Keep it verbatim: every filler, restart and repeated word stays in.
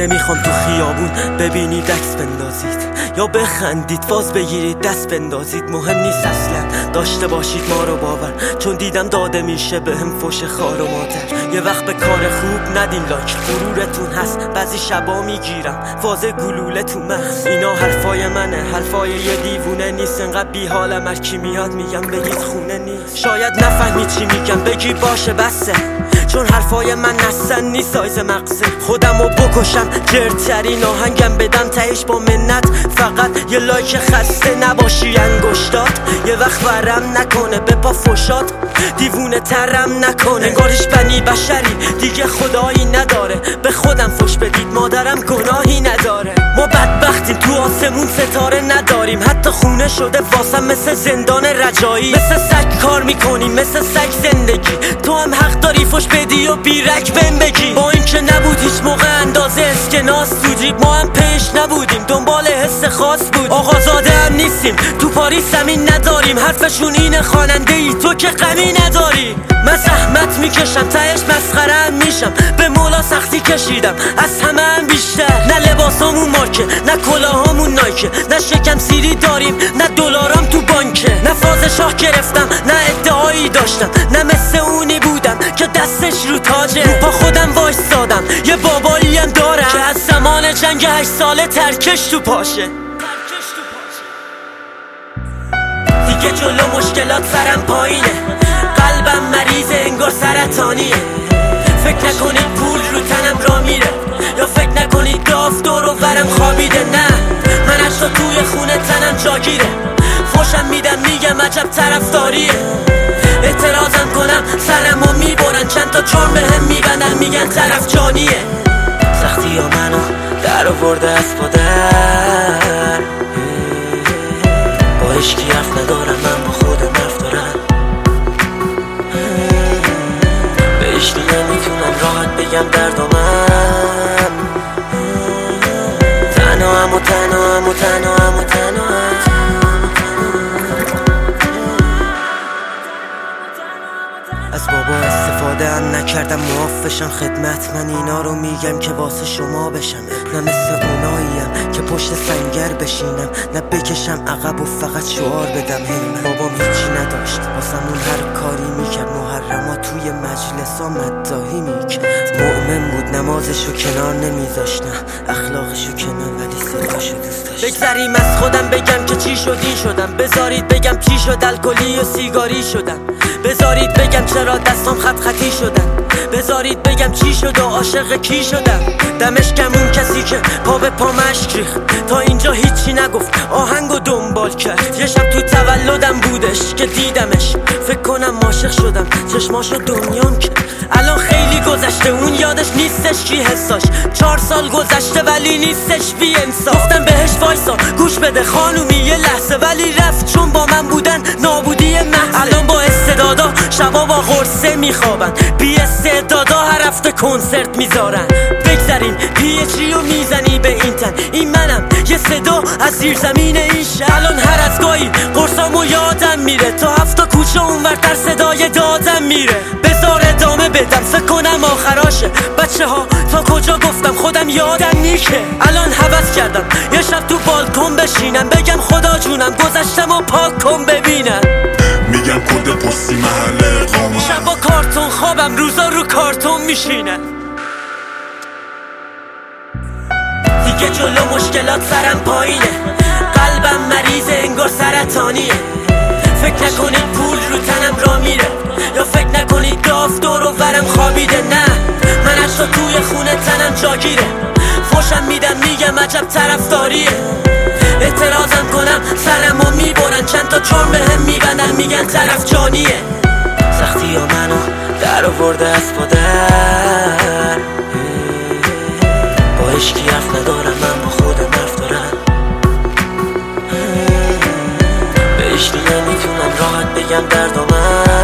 نمیخوام تو خیابون ببینید عکس بندازید یا بخندید فاز بگیرید دست بندازید. مهم نیست اصلا داشته باشید ما رو باور، چون دیدم داده میشه به هم فوش خار و مادر. یه وقت به کار خوب ندین لایک، غرورتون هست بعضی شبا میگیرم فاز گلوله تو مغز. اینا حرفای منه، حرفای یه دیوونه نیست. انقدر بی حالم هر کی میاد میگم بگید خونه نیست. شاید نفهمید چی میگم بگی باشه بسه، چون حرفای من نسن نیست سایز مغزه. خودمو بکشم جرترین آهنگم بدم تهش با منت، فقط یه لایک خسته نباشی انگشتات. یه وقت ورم نکنه به پا فشاد، دیوونه ترم نکنه انگارش بنی بشری دیگه خدایی نداره. به خودم فش بدید مادرم گناهی نداره. ما بدبختیم تو آسمون ستاره نداریم، حتی خونه شده واسم مثل زندان رجایی. مثل سگ کار میکنیم مثل سگ زندگی، تو هم حق داری فش بدی و بیرک بهم بگی. با این که نبود هیچ موقع اندازه اسکناس تو جیب، ما هم پیش نبودیم دنبال حس خاص بود. آقازاده هم نیستیم تو پاریس زمین نداریم، حرفشون اینه خواننده ای تو که غمی نداری. من زحمت میکشم تهش مسخره هم میشم، به مولا سختی کشیدم از همه هم بیشتر. نه لباسامون مارکه نه کلاهامون نایکه، نه شکم سیری داریم نه دلارام تو بانکه. نه فاز شاه گرفتم نه ادعایی داشتم، نه مثل اونی بودم که دستش رو تاجه. رو پا خودم وایستادم یه بابایی هم دارم که از زمان جنگ هشت ساله ترکش تو پاشه. دیگه جلو مشکلات سرم پایینه، قلبم مریضه انگار سرطانیه. فکر نکنید پول رو تنم را میره، یا فکر نکنید داف دور و برم خوابیده. نه من اشتا توی خونه تنم جاگیره، فوشم میدم میگم عجب طرفداریه. اعتراضم کنم سرمو میبرن، چند تا جرم بهم میبندن میگن طرف جانیه. سختی ها منو در آورده از پادر، با عشقی حرف ندارم من با خودم حرف دارم. به عشقی نمیتونم راحت بگم دردامم، تنها هم و تنها هم و تنها هم و تنها هم. از بابا استفاده هم نکردم معافشم خدمت، من اینا رو میگم که واسه شما بشم. نه مثل اوناییم که پشت سنگر بشینم، نه بکشم عقب و فقط شعار بدم. هی بابام هیچی نداشت واسمون هر کاری میکرد، محرما توی مجلس ها مداحی میکرد. مؤمن بود نمازشو کنار نمیذاشت، نه اخلاقشو کنار ولی صداشو دوست داشت. بگذریم از خودم بگم که چی شد این شدم، بذارید بگم چی شد الکلی و سیگاری شدم. بذارید بگم چرا دستام خط خطی شدن، بذارید بگم چی شد و عاشق کی شدم. دمش کم اون کسی که پا به پا مشک ریخت، تا اینجا هیچی نگفت آهنگو دنبال کرد. یه شب تو تولدم بودش که دیدمش، فکر کنم عاشق شدم چشماشو دنیام کرد. الان خیلی گذشته اون یادش نیستش کی حساش، چهار سال گذشته ولی نیستش بی انصاف. گفتم بهش وایسا گوش بده خانومی یه لحظه، ولی رفت چون با من بودن نابودی محض. الان با استعدادا شبا با قرصه میخوابن، بی استعدادا هر هفته کنسرت میذارن. بگذاریم پیچی و میزنی به این تن، این منم یه صدا از زیر زمین این شهر. الان هر از گاهی قرصامو یادم میره، تا هفتا کوچه اونورتر صدای دادم میره. بذار ادامه بدم فکر کنم آخراشه، بچه ها تا کجا گفتم خودم یادم نیکه. الان حوض کردم یه شب تو بالکن بشینم، بگم خدا جونم گذشتم و پاک کن ببینم. میگم کد پستی محل اقامت، شبا کارتون خوابم روزا رو کارتون میشینم. دیگه جلو مشکلات سرم پایینه، قلبم مریضه انگار سرطانیه. فکر نکنید پول رو تنم را میره، یا فکر نکنید داف دور و برم خوابیده. نه من اشتا توی خونه تنم جاگیره، فوشم میدم میگم عجب طرفداریه. اعتراضم کنم سرمو میبرن، چند تا جرم بهم میبندن میگن طرف جانیه. سختی ها منو در آورده از پادر، با عشقی حرف ندارم من با خودم حرف دارم. به عشقی نمیتونم راحت بگم دردامم،